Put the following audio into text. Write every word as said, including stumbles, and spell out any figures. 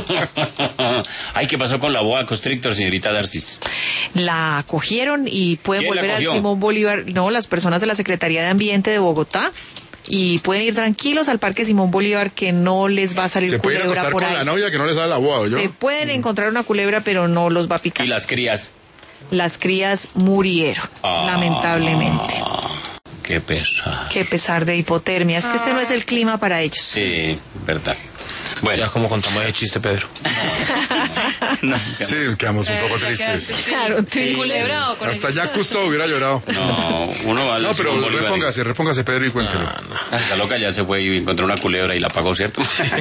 Ay, ¿qué pasó con la boa constrictor, señorita Darcis? La cogieron y pueden ¿Quién la volver al cogió? Simón Bolívar, no, las personas de la Secretaría de Ambiente de Bogotá, y pueden ir tranquilos al Parque Simón Bolívar, que no les va a salir Se puede ir a culebra acostar por con ahí. la novia que no le sale la boa, ¿yo? Se pueden encontrar una culebra, pero no los va a picar. ¿Y las crías? Las crías murieron, Ah. lamentablemente. Qué pesar. Qué pesar de hipotermia, es que ese no es el clima para ellos. Sí, verdad. Bueno, Ya como contamos el chiste, Pedro. no, Sí, quedamos un poco Ya quedaste, tristes. sí. Claro, triste. Culebrado con Hasta el- ya Custo hubiera llorado. no, uno va al No, pero Simón Bolívar y- repóngase, repóngase, Pedro, y cuéntelo. La loca ya se fue y encontró una culebra y la pagó, ¿cierto?